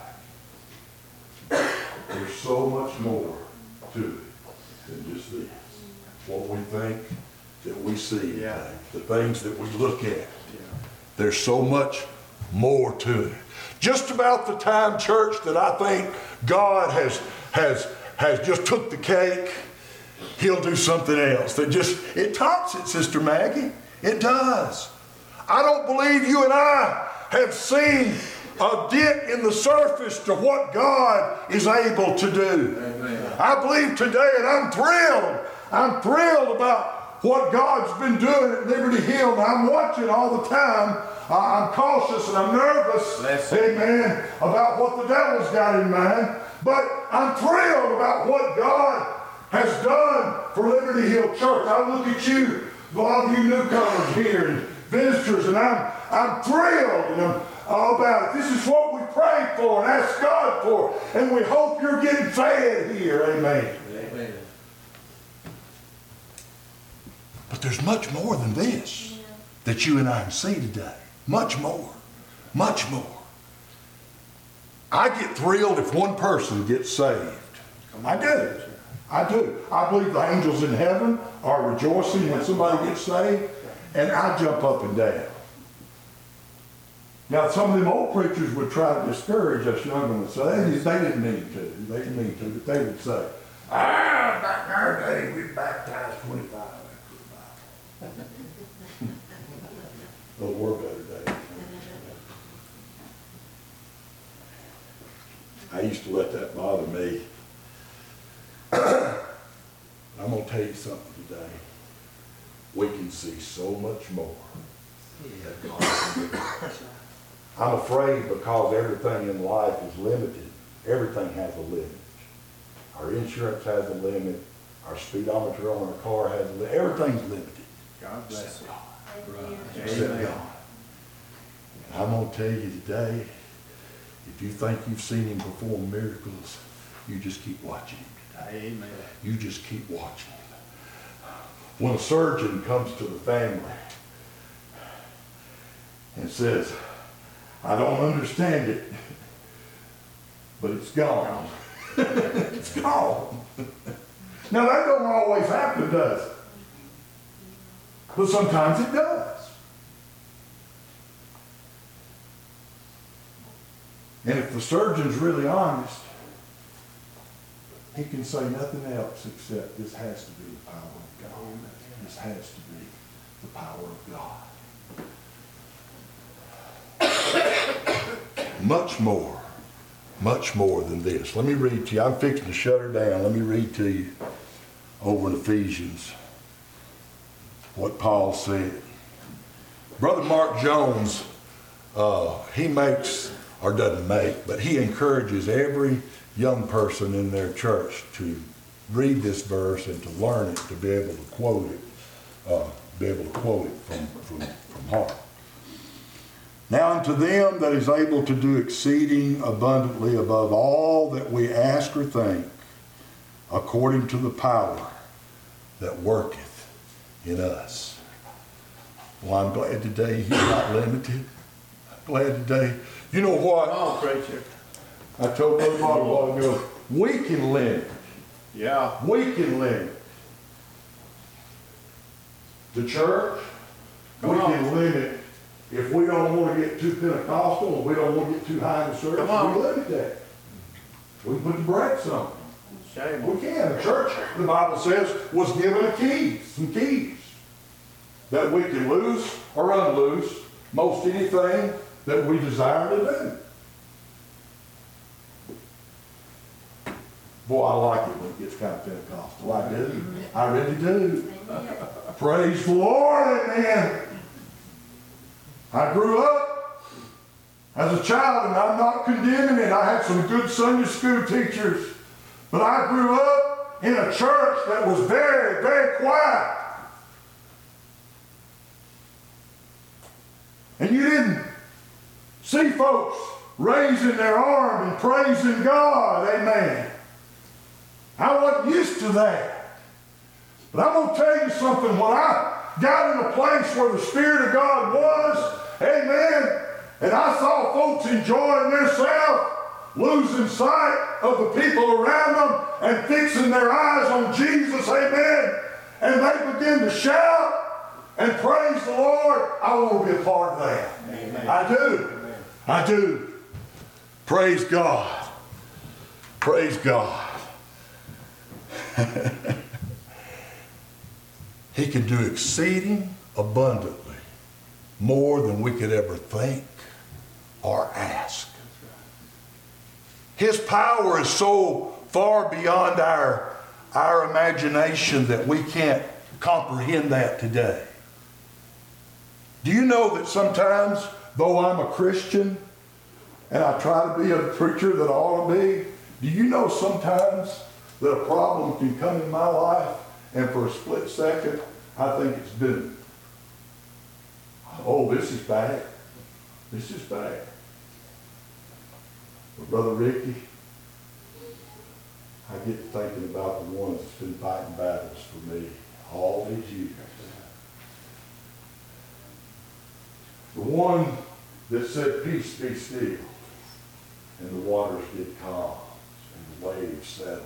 Speaker 8: of Life. There's so much more to it than just this. What we think, that we see, the things that we look at. There's so much more to it. Just about the time, church, that I think God has just took the cake, he'll do something else. It tops it, Sister Maggie. It does. I don't believe you and I have seen a dent in the surface to what God is able to do. Amen. I believe today, and I'm thrilled. I'm thrilled about what God's been doing at Liberty Hill. I'm watching all the time. I'm cautious and I'm nervous, amen, about what the devil's got in mind. But I'm thrilled about what God has done for Liberty Hill Church. I look at you, a lot of you newcomers here and visitors, and I'm thrilled and I'm all about it. This is what we pray for and ask God for, and we hope you're getting fed here, amen. Amen. But there's much more than this that you and I can see today. Much more. Much more. I get thrilled if one person gets saved. I do. I do. I believe the angels in heaven are rejoicing when somebody gets saved, and I jump up and down. Now, some of them old preachers would try to discourage us younger ones. So they didn't mean to. They didn't mean to. But they would say, back in our day, we baptized 25 after the Bible. Those were better days. I used to let that bother me. I'm going to tell you something today. We can see so much more. I'm afraid because everything in life is limited. Everything has a limit. Our insurance has a limit. Our speedometer on our car has a limit. Everything's limited.
Speaker 3: God bless you.
Speaker 8: Except God. And I'm going to tell you today, if you think you've seen him perform miracles, you just keep watching him today.
Speaker 3: Amen.
Speaker 8: You just keep watching him. When a surgeon comes to the family and says, I don't understand it, but it's gone. It's gone. Now that don't always happen, does it? But sometimes it does. And if the surgeon's really honest, he can say nothing else except this has to be the power of God. This has to be the power of God. Much more than this. Let me read to you. I'm fixing to shut her down. Let me read to you over in Ephesians what Paul said. Brother Mark Jones, he makes, or doesn't make, but he encourages every young person in their church to read this verse and to learn it, to be able to quote it, from heart. Now unto them that is able to do exceeding abundantly above all that we ask or think, according to the power that worketh in us. Well, I'm glad today he's not limited. I'm glad today. You know what?
Speaker 3: Oh, preacher.
Speaker 8: I told Brother Bob a while ago, we can limit.
Speaker 3: Yeah.
Speaker 8: We can limit. The church, we can limit. If we don't want to get too Pentecostal and we don't want to get too high in the service, we limit that. We put the brakes on.
Speaker 3: Shame.
Speaker 8: We can. The church, the Bible says, was given some keys that we can loose or unloose most anything that we desire to do. Boy, I like it when it gets kind of Pentecostal. I do. I really do. Praise the Lord, amen. I grew up as a child, and I'm not condemning it. I had some good Sunday school teachers, but I grew up in a church that was very, very quiet. And you didn't see folks raising their arm and praising God, amen. I wasn't used to that. But I'm going to tell you something. When I got in a place where the Spirit of God was, amen, and I saw folks enjoying themselves, losing sight of the people around them and fixing their eyes on Jesus, amen, and they begin to shout and praise the Lord, I want to be a part of that. Amen. I do. Amen. I do. Praise God. Praise God. He can do exceeding abundantly more than we could ever think or ask. His power is so far beyond our imagination that we can't comprehend that today. Do you know that sometimes, though I'm a Christian and I try to be a preacher that I ought to be, do you know sometimes that a problem can come in my life and for a split second I think it's doomed? Oh, this is bad. This is bad. But Brother Ricky, I get to thinking about the ones that's been fighting battles for me all these years. The one that said, peace be still, and the waters get calm, and the waves settled.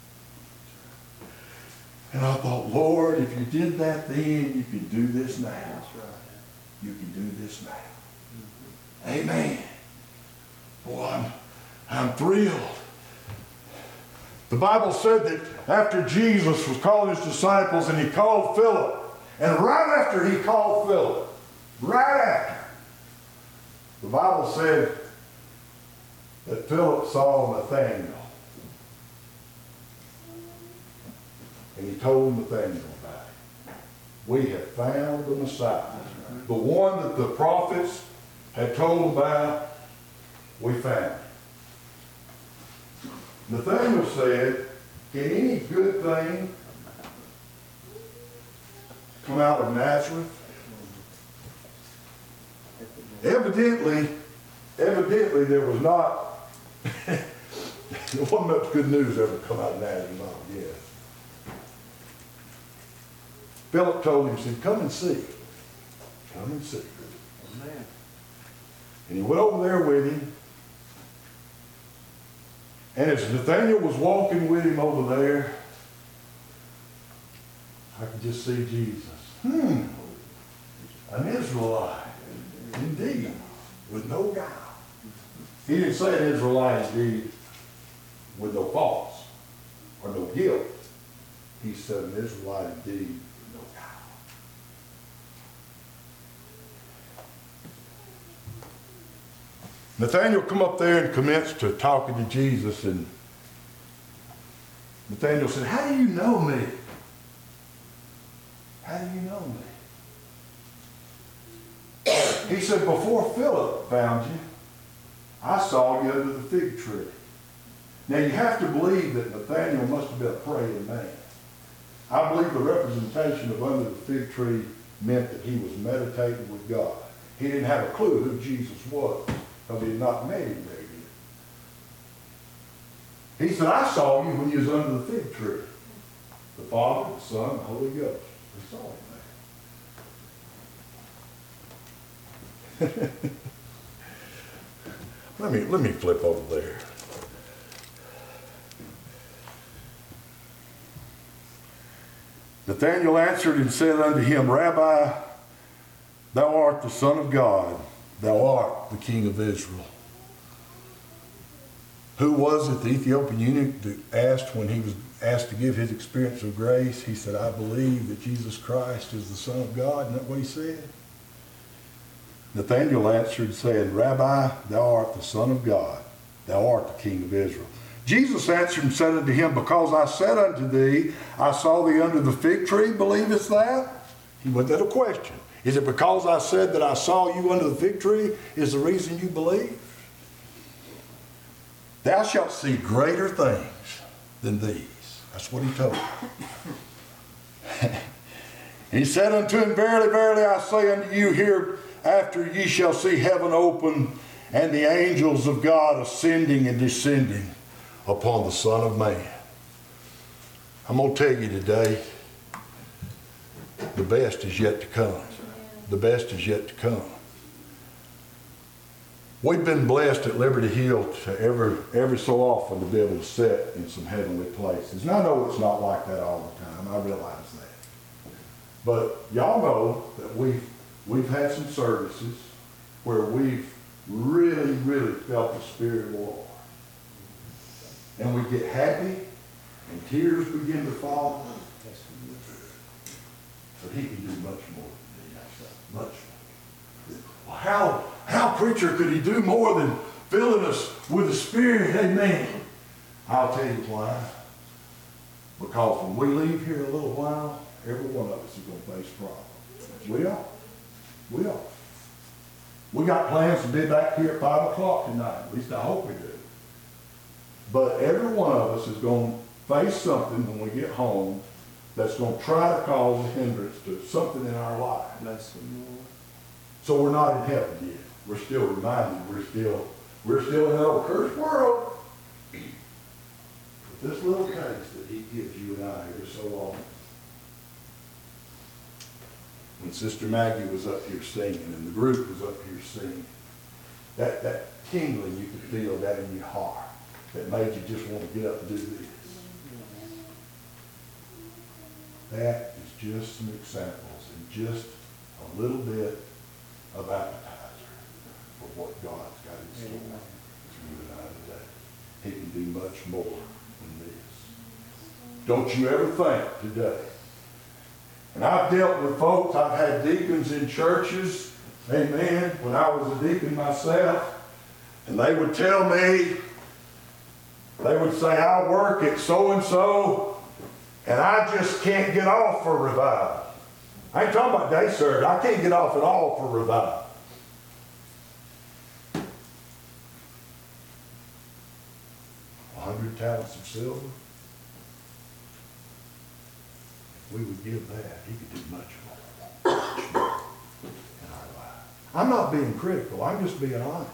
Speaker 8: And I thought, Lord, if you did that then, you can do this now. You can do this now. Amen. Boy, I'm thrilled. The Bible said that after Jesus was calling his disciples and he called Philip, and right after he called Philip, right after, the Bible said that Philip saw Nathanael. And he told Nathanael about it. We have found the Messiah. The one that the prophets had told about, we found. Nathanael said, can any good thing come out of Nazareth? Evidently there was not, there wasn't much good news ever come out of Nazareth, not yet. Philip told him, he said, come and see. Come and see. Amen. And he went over there with him. And as Nathanael was walking with him over there, I could just see Jesus. An Israelite, indeed, with no guile. He didn't say an Israelite indeed with no faults or no guilt. He said an Israelite indeed with no guile. Nathanael come up there and commenced to talking to Jesus, and Nathanael said, how do you know me? How do you know me? He said, before Philip found you, I saw you under the fig tree. Now you have to believe that Nathanael must have been a praying man. I believe the representation of under the fig tree meant that he was meditating with God. He didn't have a clue who Jesus was, because he had not met him there yet. He said, I saw you when you was under the fig tree. The Father, the Son, the Holy Ghost. We saw him there. Let me flip over there. Nathanael answered and said unto him, Rabbi, thou art the Son of God, thou art the King of Israel. Who was it, the Ethiopian eunuch, that asked when he was asked to give his experience of grace? He said, I believe that Jesus Christ is the Son of God. Isn't that what he said? Nathanael answered, saying, Rabbi, thou art the Son of God, thou art the King of Israel. Jesus answered and said unto him, because I said unto thee, I saw thee under the fig tree, believest thou? He went at a question. Is it because I said that I saw you under the fig tree is the reason you believe? Thou shalt see greater things than these. That's what he told him. He said unto him, Verily, verily, I say unto you, hereafter ye shall see heaven open, and the angels of God ascending and descending upon the Son of Man. I'm going to tell you today, the best is yet to come. The best is yet to come. We've been blessed at Liberty Hill to every so often to be able to sit in some heavenly places. And I know it's not like that all the time. I realize that. But y'all know that we've had some services where we've really, really felt the Spirit of the Lord. And we get happy and tears begin to fall. But he can do much more than that. Much more. How, preacher, could he do more than filling us with the Spirit? Amen. I'll tell you why. Because when we leave here a little while, every one of us is going to face problems. We are. We are. We got plans to be back here at 5 o'clock tonight. At least I hope we do. But every one of us is going to face something when we get home that's going to try to cause a hindrance to something in our life.
Speaker 3: Bless you, Lord.
Speaker 8: So we're not in heaven yet. We're still reminded we're still in that old cursed world. But this little taste that he gives you and I every so often. When Sister Maggie was up here singing and the group was up here singing, that tingling you could feel that in your heart that made you just want to get up and do this. That is just some examples and just a little bit of appetizer for what God's got in store for you and I today. He can do much more than this. Don't you ever think today. And I've dealt with folks, I've had deacons in churches, amen, when I was a deacon myself, and they would tell me, they would say, I work at so-and-so, and I just can't get off for revival. I ain't talking about day service. I can't get off at all for revival. $100 talents of silver. If we would give that, he could do much more. Much more in our life. I'm not being critical. I'm just being honest.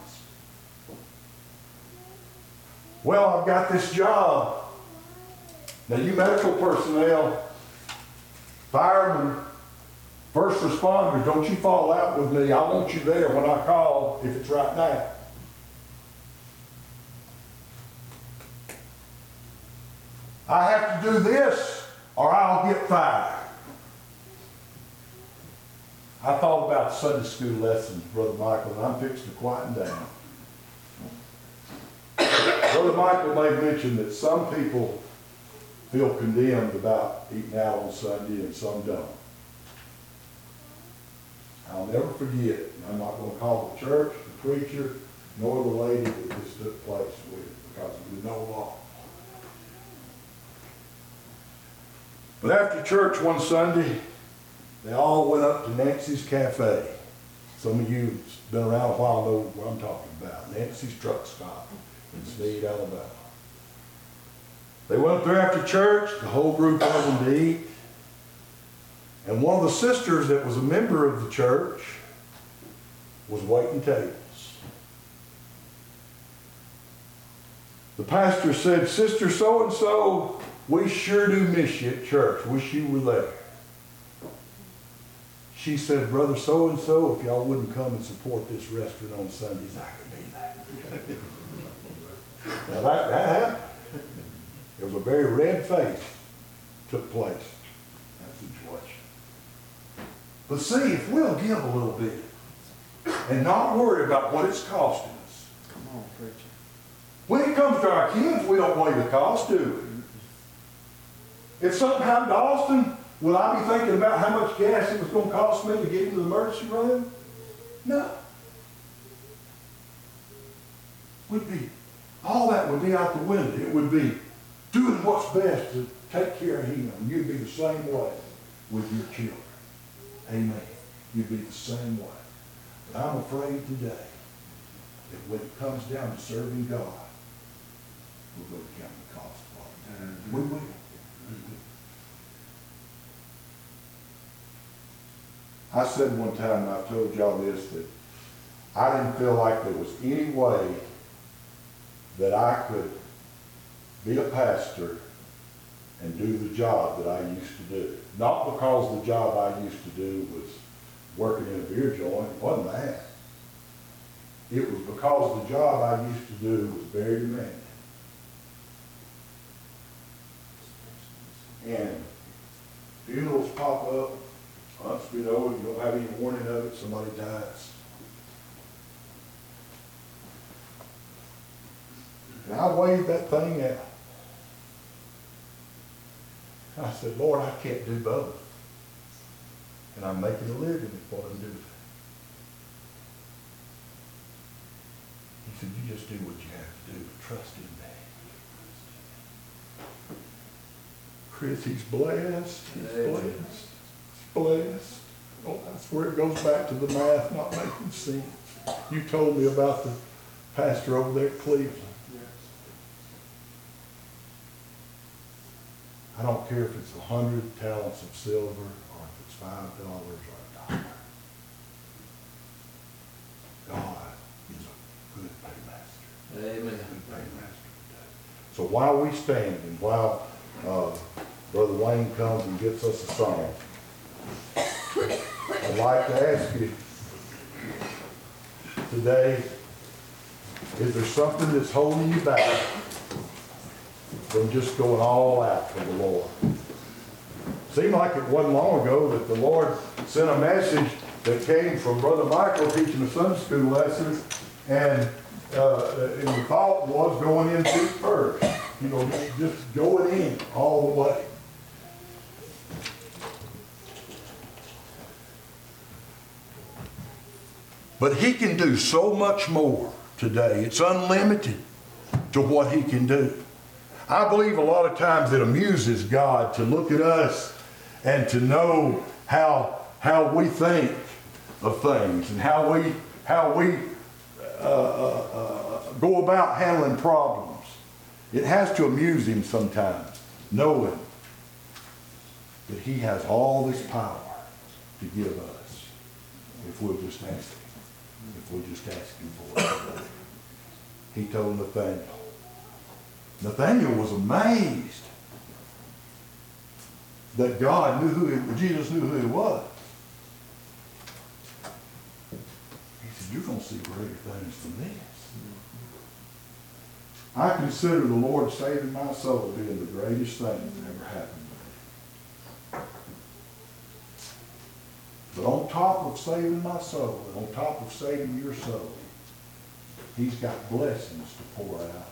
Speaker 8: Well, I've got this job. Now, you medical personnel, firemen, first responders, don't you fall out with me. I want you there when I call, if it's right now. I have to do this or I'll get fired. I thought about Sunday school lessons, Brother Michael, and I'm fixing to quieten down. Brother Michael made mention that some people feel condemned about eating out on Sunday and some don't. I'll never forget, I'm not going to call the church, the preacher, nor the lady that this took place with, because of the no law. But after church one Sunday, they all went up to Nancy's Cafe. Some of you who's been around a while know what I'm talking about. Nancy's Truck Stop in Sneed, Alabama. They went up there after church, the whole group of them to eat. And one of the sisters that was a member of the church was waiting tables. The pastor said, Sister so-and-so, we sure do miss you at church. Wish you were there. She said, Brother so-and-so, if y'all wouldn't come and support this restaurant on Sundays, I could be there. Now that happened. There was a very red face took place in that situation. But see, if we'll give a little bit and not worry about what it's costing us.
Speaker 3: Come on, preacher.
Speaker 8: When it comes to our kids, we don't weigh the cost, do we? If something happened to Austin, will I be thinking about how much gas it was going to cost me to get into the emergency room? No. All that would be out the window. It would be doing what's best to take care of him. You'd be the same way with your children. Amen. You'd be the same way. But I'm afraid today that when it comes down to serving God, we're going to count the cost of it. We will. I said one time, and I've told y'all this, that I didn't feel like there was any way that I could be a pastor and do the job that I used to do. Not because the job I used to do was working in a beer joint. It wasn't that. It was because the job I used to do was very demanding. And funerals pop up, months you don't have any warning of it, somebody dies. And I weighed that thing out. I said, Lord, I can't do both. And I'm making a living at what I'm doing. He said, you just do what you have to do, but trust in me. Chris, he's blessed. He's blessed. He's blessed. Oh, that's where it goes back to the math not making sense. You told me about the pastor over there at Cleveland. I don't care if it's 100 talents of silver or if it's $5 or $1. God is a good paymaster.
Speaker 3: Amen.
Speaker 8: Good paymaster. So while we stand and while Brother Wayne comes and gets us a song, I'd like to ask you today, is there something that's holding you back from just going all out for the Lord? Seemed like it wasn't long ago that the Lord sent a message that came from Brother Michael teaching a Sunday school lesson, and the thought was going in feet first. You know, just going in all the way. But he can do so much more today. It's unlimited to what he can do. I believe a lot of times it amuses God to look at us and to know how we think of things and how we go about handling problems. It has to amuse him sometimes, knowing that he has all this power to give us if we'll just ask him. If we'll just ask him for it. He told Nathaniel. Nathaniel was amazed that God knew Jesus knew who he was. He said, you're going to see greater things than this. I consider the Lord saving my soul being the greatest thing that ever happened to me. But on top of saving my soul, and on top of saving your soul, he's got blessings to pour out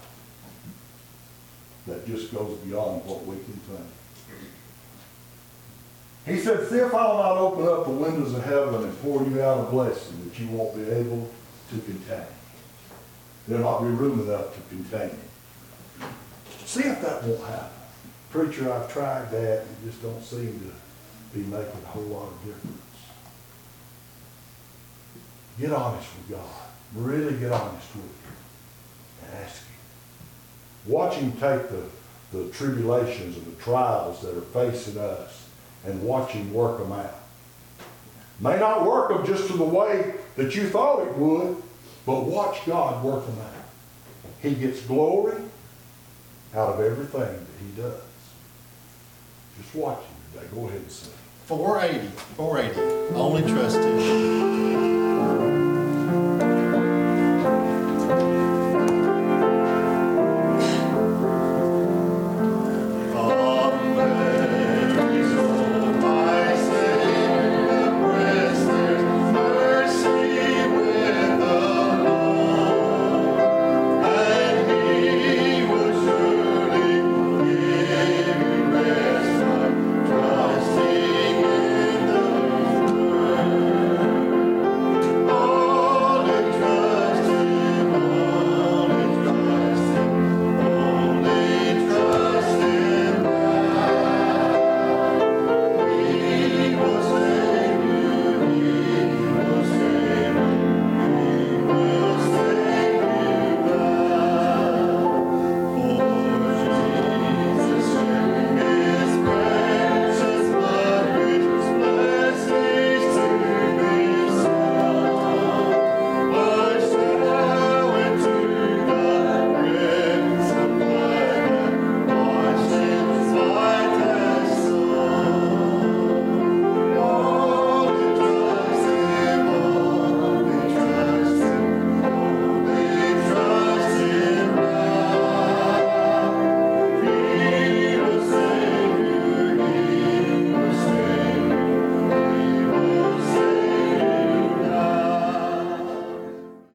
Speaker 8: that just goes beyond what we can think. He said, see if I'll not open up the windows of heaven and pour you out a blessing that you won't be able to contain. There'll not be room enough to contain it. See if that won't happen. Preacher, I've tried that, and it just don't seem to be making a whole lot of difference. Get honest with God. Really get honest with him. And ask him. Watch him take the tribulations and the trials that are facing us and watch him work them out. May not work them just to the way that you thought it would, but watch God work them out. He gets glory out of everything that he does. Just watch him today. Go ahead and sing.
Speaker 1: 480. Only trust him.